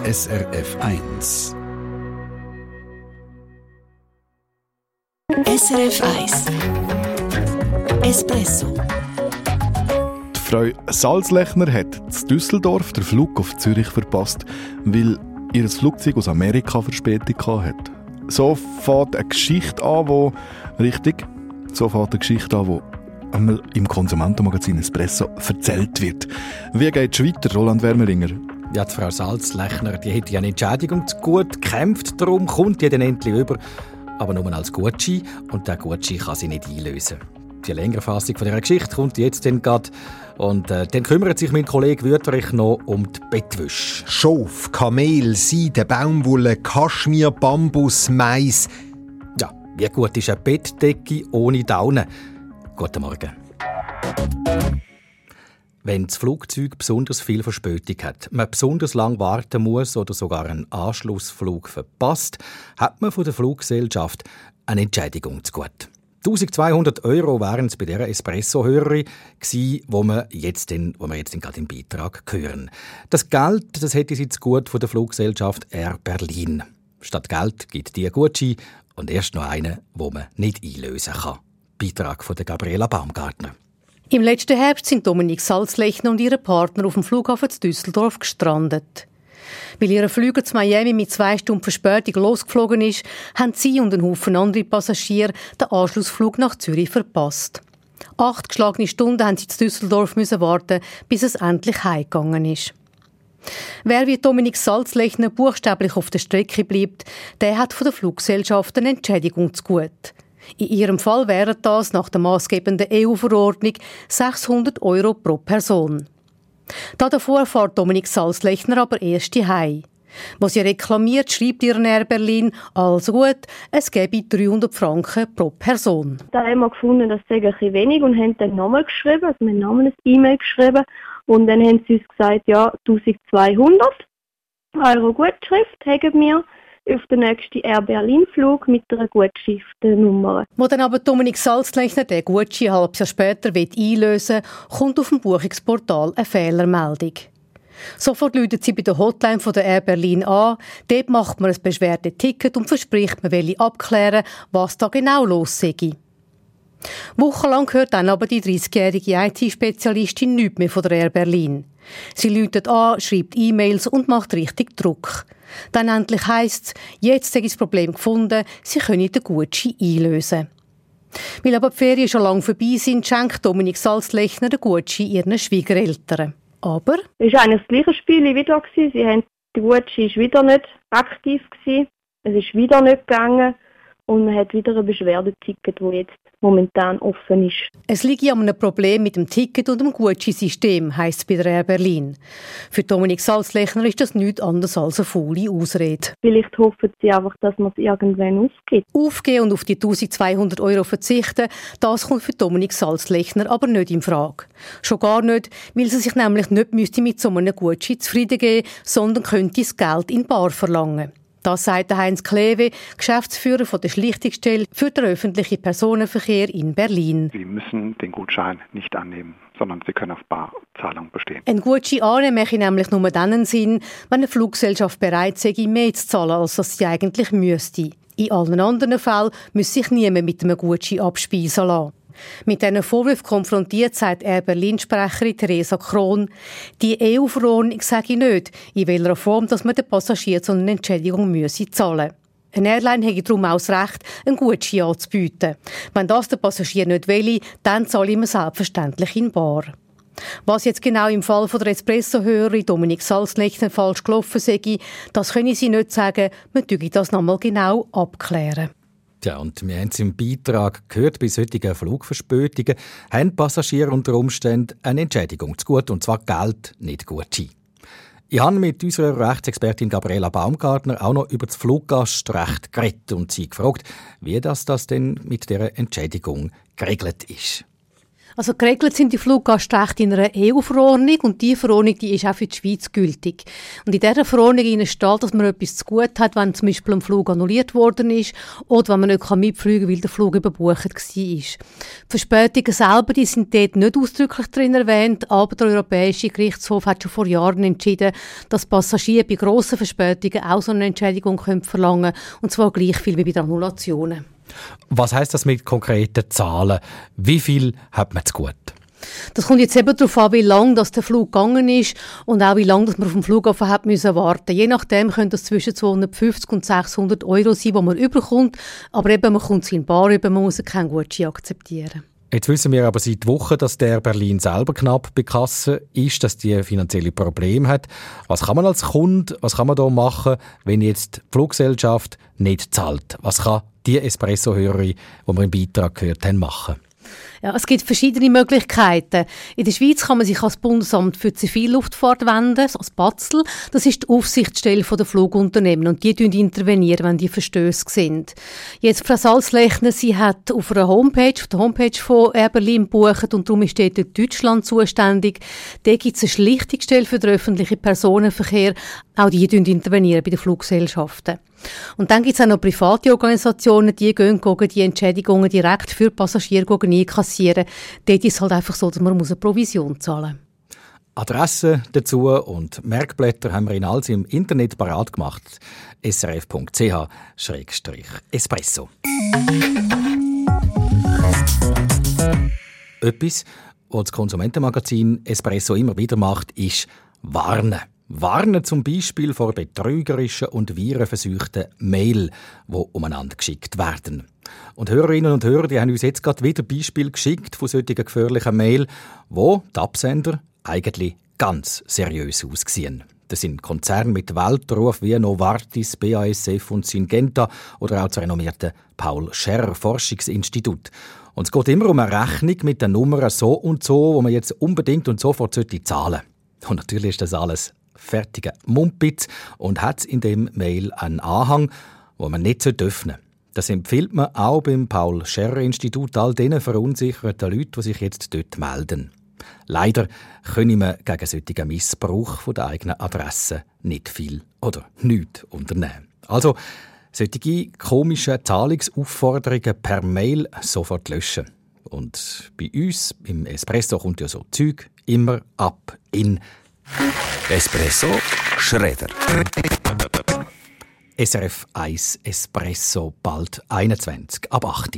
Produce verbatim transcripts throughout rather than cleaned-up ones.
S R F eins. S R F eins Espresso. Die Frau Salzlechner hat in Düsseldorf den Flug auf Zürich verpasst, weil ihr Flugzeug aus Amerika Verspätung hatte. So fängt eine Geschichte an, wo richtig, so fängt eine Geschichte an, wo einmal im Konsumentenmagazin Espresso erzählt wird. Wie geht es weiter, Roland Wermelinger? Ja, die Frau Salzlechner, die hat ja eine Entschädigung zu gut gekämpft, darum kommt die dann endlich über. Aber nur als Gutschein, und der Gutschein kann sie nicht einlösen. Die längere Fassung von dieser Geschichte kommt jetzt dann gerade. Und äh, dann kümmert sich mein Kollege Wüterich noch um die Bettwäsche. Schof, Kamel, Seide, Baumwolle, Kaschmir, Bambus, Mais. Ja, wie gut ist eine Bettdecke ohne Daunen? Guten Morgen. Wenn das Flugzeug besonders viel Verspätung hat, man besonders lang warten muss oder sogar einen Anschlussflug verpasst, hat man von der Fluggesellschaft eine Entschädigung zu gut. eintausendzweihundert Euro wären es bei dieser Espresso-Hörerin gewesen, wo wir jetzt, den, wo wir jetzt den gerade im Beitrag hören. Das Geld, das hätte sie zu gut von der Fluggesellschaft Air Berlin. Statt Geld gibt die Gutschein und erst noch einen, wo man nicht einlösen kann. Beitrag von der Gabriela Baumgartner. Im letzten Herbst sind Dominik Salzlechner und ihre Partner auf dem Flughafen zu Düsseldorf gestrandet. Weil ihr Flüger zu Miami mit zwei Stunden Verspätung losgeflogen ist, haben sie und ein Haufen andere Passagiere den Anschlussflug nach Zürich verpasst. Acht geschlagene Stunden haben sie zu Düsseldorf müssen warten, bis es endlich heimgegangen ist. Wer wie Dominik Salzlechner buchstäblich auf der Strecke bleibt, der hat von der Fluggesellschaft eine Entschädigung zu gut. In ihrem Fall wären das nach der maßgebenden E U-Verordnung sechshundert Euro pro Person. Davor fährt Dominik Salzlechner aber erst heim. Was sie reklamiert, schreibt ihr Air Berlin, also gut, es gebe dreihundert Franken pro Person. Da haben wir gefunden, das sei ein bisschen wenig und haben dann nochmal geschrieben, also wir haben nochmal ein E-Mail geschrieben und dann haben sie uns gesagt, ja, eintausendzweihundert Euro Gutschrift haben wir auf den nächsten Air Berlin-Flug mit einer Gutschriftennummer. Wo dann aber Dominik Salzlechner den Gutschein ein halbes Jahr später einlösen will, kommt auf dem Buchungsportal eine Fehlermeldung. Sofort läutet sie bei der Hotline von der Air Berlin an. Dort macht man ein Beschwerdeticket und verspricht, man wolle abklären, was da genau los sei. Wochenlang hört dann aber die dreißigjährige I T-Spezialistin nichts mehr von der Air Berlin. Sie läutet an, schreibt E-Mails und macht richtig Druck. Dann endlich heisst es, jetzt sei das Problem gefunden, sie können den Gutschein einlösen. Weil aber die Ferien schon lange vorbei sind, schenkt Dominik Salzlechner den Gutschein ihren Schwiegereltern. Aber es war eigentlich das gleiche Spiel wieder. Sie haben, der Gutschein war wieder nicht aktiv. Es ist wieder nicht gegangen. Und man hat wieder ein Beschwerdeticket, das jetzt momentan offen ist. Es liegt an einem Problem mit dem Ticket und dem Gutscheinsystem, heisst es bei der Air Berlin. Für Dominik Salzlechner ist das nichts anderes als eine faule Ausrede. Vielleicht hoffen sie einfach, dass man es irgendwann aufgibt. Aufgeben und auf die eintausendzweihundert Euro verzichten, das kommt für Dominik Salzlechner aber nicht in Frage. Schon gar nicht, weil sie sich nämlich nicht müsste mit so einem Gutschein zufrieden geben, sondern könnte das Geld in bar verlangen. Das sagt Heinz Kleve, Geschäftsführer von der Schlichtungsstelle für den öffentlichen Personenverkehr in Berlin. Sie müssen den Gutschein nicht annehmen, sondern Sie können auf Barzahlung bestehen. Ein Gutschein annehmen mache nämlich nur dann Sinn, wenn eine Fluggesellschaft bereit sei, mehr zu zahlen, als das sie eigentlich müsste. In allen anderen Fällen müsse sich niemand mit einem Gutschein abspeisen lassen. Mit diesen Vorwürfen konfrontiert, sagt Air Berlin-Sprecherin Theresa Krohn, die E U-Verordnung sage nicht, in welcher Form dass man den Passagieren so eine Entschädigung müsse zahlen. Eine Airline hätte darum auch das Recht, einen Gutschein anzubieten. Wenn das der Passagier nicht will, dann zahle man selbstverständlich in bar. Was jetzt genau im Fall von der Espresso-Hörerin Dominik Salzlechner falsch gelaufen sei, das können sie nicht sagen, man dürfe das nochmal genau abklären. Ja, und wir haben es im Beitrag gehört, bei solchen Flugverspätungen haben Passagiere unter Umständen eine Entschädigung zu gut, und zwar Geld, nicht Gutschein. Ich habe mit unserer Rechtsexpertin Gabriela Baumgartner auch noch über das Fluggastrecht geredet und sie gefragt, wie das, das denn mit dieser Entschädigung geregelt ist. Also geregelt sind die Fluggastrechte in einer E U-Verordnung und diese Verordnung die ist auch für die Schweiz gültig. Und in dieser Verordnung steht, dass man etwas zu gut hat, wenn zum Beispiel ein Flug annulliert worden ist oder wenn man nicht mitfliegen kann, weil der Flug überbucht war. Die Verspätungen selber die sind dort nicht ausdrücklich drin erwähnt, aber der Europäische Gerichtshof hat schon vor Jahren entschieden, dass Passagiere bei grossen Verspätungen auch so eine Entschädigung können verlangen können, und zwar gleich viel wie bei den Annulationen. Was heisst das mit konkreten Zahlen? Wie viel hat man zu gut? Das kommt jetzt eben darauf an, wie lange das der Flug gegangen ist und auch wie lange das man auf dem Flughafen hat müssen warten. Je nachdem könnte das zwischen zweihundertfünfzig und sechshundert Euro sein, die man überkommt. Aber eben, man kommt in Bar über, man muss keinen Gutschein akzeptieren. Jetzt wissen wir aber seit Wochen, dass der Berlin selber knapp bei Kasse ist, dass die finanzielle Probleme hat. Was kann man als Kunde, was kann man da machen, wenn jetzt die Fluggesellschaft nicht zahlt? Was kann die Espresso-Hörerin, die wir im Beitrag gehört haben, machen? Ja, es gibt verschiedene Möglichkeiten. In der Schweiz kann man sich als Bundesamt für Zivilluftfahrt wenden, als B A Z L. Das ist die Aufsichtsstelle der Flugunternehmen und die intervenieren, wenn die Verstöße sind. Jetzt Frau Salzlechner, sie hat auf einer Homepage, auf der Homepage von Air Berlin gebucht und darum ist dort Deutschland zuständig. Da gibt es eine Schlichtungsstelle für den öffentlichen Personenverkehr. Auch die intervenieren bei den Fluggesellschaften. Und dann gibt es auch noch private Organisationen, die gehen, gehen die Entschädigungen direkt für Passagiere einkassieren. Dort ist es halt einfach so, dass man eine Provision zahlen muss. Adressen dazu und Merkblätter haben wir in alles im Internet parat gemacht. s r f punkt c h schrägstrich espresso. Etwas, was das Konsumentenmagazin Espresso immer wieder macht, ist warnen. Warnen zum Beispiel vor betrügerischen und virenverseuchten Mail, die umeinander geschickt werden. Und Hörerinnen und Hörer, die haben uns jetzt gerade wieder Beispiele geschickt von solchen gefährlichen Mail, wo die Absender eigentlich ganz seriös aussehen. Das sind Konzerne mit Weltruf wie Novartis, B A S F und Syngenta oder auch das renommierte Paul-Scherrer-Forschungsinstitut. Und es geht immer um eine Rechnung mit der Nummer so und so, wo man jetzt unbedingt und sofort zahlen sollte. Und natürlich ist das alles fertiger Mumpitz und hat in dem Mail einen Anhang, wo man nicht öffnen sollte. Das empfiehlt man auch beim Paul-Scherrer-Institut all diesen verunsicherten Leuten, die sich jetzt dort melden. Leider können wir gegen solchen Missbrauch von der eigenen Adresse nicht viel oder nichts unternehmen. Also solche komischen Zahlungsaufforderungen per Mail sofort löschen. Und bei uns im Espresso kommt ja so Zeug immer ab in Espresso Schredder. S R F eins Espresso bald einundzwanzig ab acht.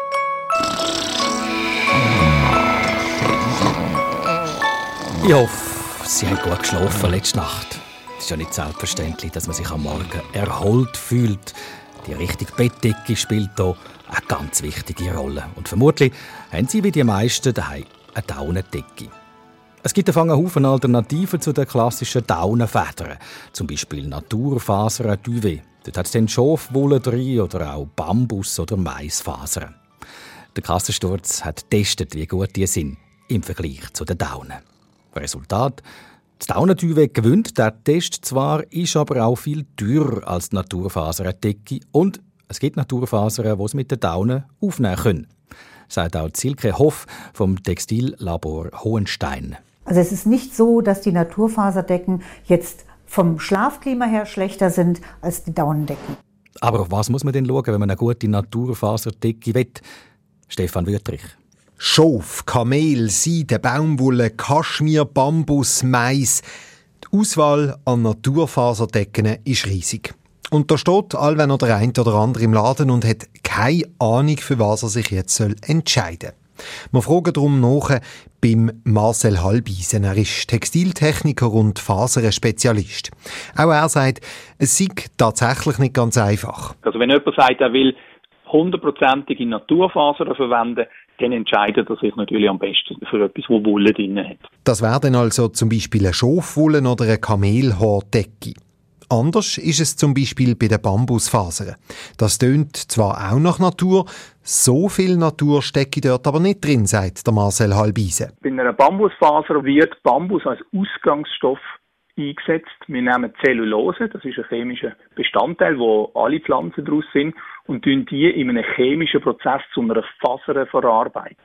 Ich hoffe, Sie haben gut geschlafen letzte Nacht. Es ist ja nicht selbstverständlich, dass man sich am Morgen erholt fühlt. Die richtige Bettdecke spielt hier eine ganz wichtige Rolle. Und vermutlich haben Sie wie die meisten daheim eine Daunendecke. Es gibt einen Haufen Alternativen zu den klassischen Daunenfedern. Zum Beispiel Naturfasern, Duvet. Dort hat es dann Schafwolle drin oder auch Bambus- oder Maisfasern. Der Kassensturz hat getestet, wie gut die sind im Vergleich zu den Daunen. Resultat: das Daunenduvet gewinnt der Test zwar, ist aber auch viel teurer als die Naturfaserdecke und es gibt Naturfasern, die es mit den Daunen aufnehmen können. Sagt auch Silke Hoff vom Textillabor Hohenstein. Also es ist nicht so, dass die Naturfaserdecken jetzt vom Schlafklima her schlechter sind als die Daunendecken. Aber auf was muss man denn schauen, wenn man eine gute Naturfaserdecke will? Stefan Wüttrich. Schaf, Kamel, Seide, Baumwolle, Kaschmir, Bambus, Mais. Die Auswahl an Naturfaserdecken ist riesig. Und da steht allweil noch der eine oder andere im Laden und hat keine Ahnung, für was er sich jetzt entscheiden soll. Wir fragen darum nach beim Marcel Halbisen. Er ist Textiltechniker und Faserspezialist. Auch er sagt, es sei tatsächlich nicht ganz einfach. Also wenn jemand sagt, er will hundertprozentige Naturfasern verwenden, dann entscheidet er sich natürlich am besten für etwas, wo Wolle drin hat. Das wäre dann also zum Beispiel eine Schafwolle oder eine Kamelhaardecke. Anders ist es zum Beispiel bei den Bambusfasern. Das tönt zwar auch nach Natur, so viel Natur stecke dort aber nicht drin, sagt der Marcel Halbisen. Bei einer Bambusfaser wird Bambus als Ausgangsstoff eingesetzt. Wir nehmen Zellulose, das ist ein chemischer Bestandteil, wo alle Pflanzen daraus sind, und tun die in einem chemischen Prozess zu einer Faser verarbeiten.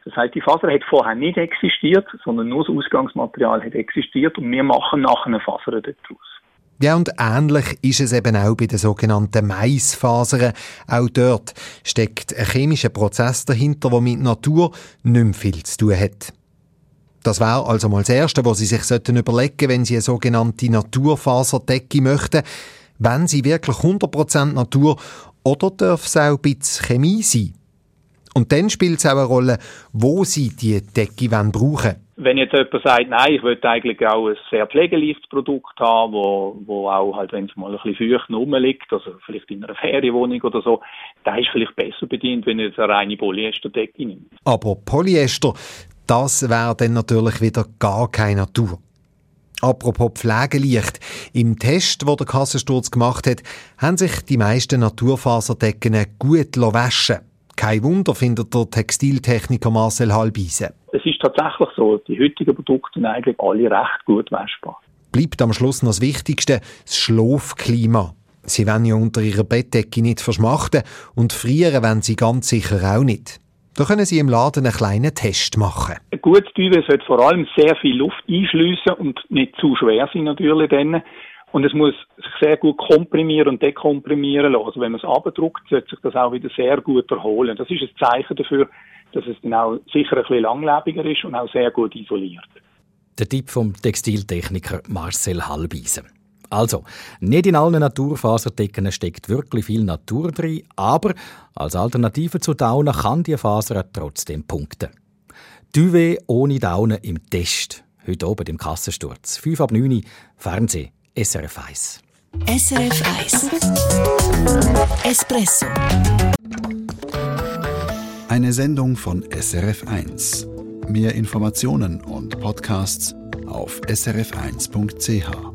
Das heißt, die Faser hat vorher nicht existiert, sondern nur das Ausgangsmaterial hat existiert und wir machen nachher eine Faser daraus. Ja, und ähnlich ist es eben auch bei den sogenannten Maisfasern. Auch dort steckt ein chemischer Prozess dahinter, der mit Natur nicht mehr viel zu tun hat. Das wäre also mal das Erste, was Sie sich überlegen sollten, wenn Sie eine sogenannte Naturfaserdecke möchten. Wenn sie wirklich hundert Prozent Natur oder darf es auch ein bisschen Chemie sein? Und dann spielt es auch eine Rolle, wo Sie die Decke brauchen wollen. Wenn jetzt jemand sagt, nein, ich möchte eigentlich auch ein sehr pflegeleichtes Produkt haben, wo, wo auch, halt, wenn es mal ein bisschen feucht rumliegt, also vielleicht in einer Ferienwohnung oder so, da ist vielleicht besser bedient, wenn ich jetzt eine reine Polyesterdecke nehme. Aber Polyester, das wäre dann natürlich wieder gar keine Natur. Apropos Pflegeleicht. Im Test, den der Kassensturz gemacht hat, haben sich die meisten Naturfaserdecken gut waschen lassen. Kein Wunder, findet der Textiltechniker Marcel Halbeisen. Es ist tatsächlich so, die heutigen Produkte sind eigentlich alle recht gut waschbar. Bleibt am Schluss noch das Wichtigste, das Schlafklima. Sie wollen ja unter ihrer Bettdecke nicht verschmachten und frieren wollen sie ganz sicher auch nicht. Da können Sie im Laden einen kleinen Test machen. Ein gutes Duvet sollte vor allem sehr viel Luft einschliessen und nicht zu schwer sein natürlich dann. Und es muss sich sehr gut komprimieren und dekomprimieren lassen. Also wenn man es abdruckt, sollte sich das auch wieder sehr gut erholen. Das ist ein Zeichen dafür, dass es dann auch sicher ein bisschen langlebiger ist und auch sehr gut isoliert. Der Tipp vom Textiltechniker Marcel Halbeisen. Also, nicht in allen Naturfaserdecken steckt wirklich viel Natur drin, aber als Alternative zu Daunen kann die Faser trotzdem punkten. Duvet ohne Daunen im Test. Heute oben im Kassensturz. fünf ab neun, Fernsehen, S R F eins. S R F eins. Espresso. Eine Sendung von S R F eins. Mehr Informationen und Podcasts auf s r f eins punkt c h.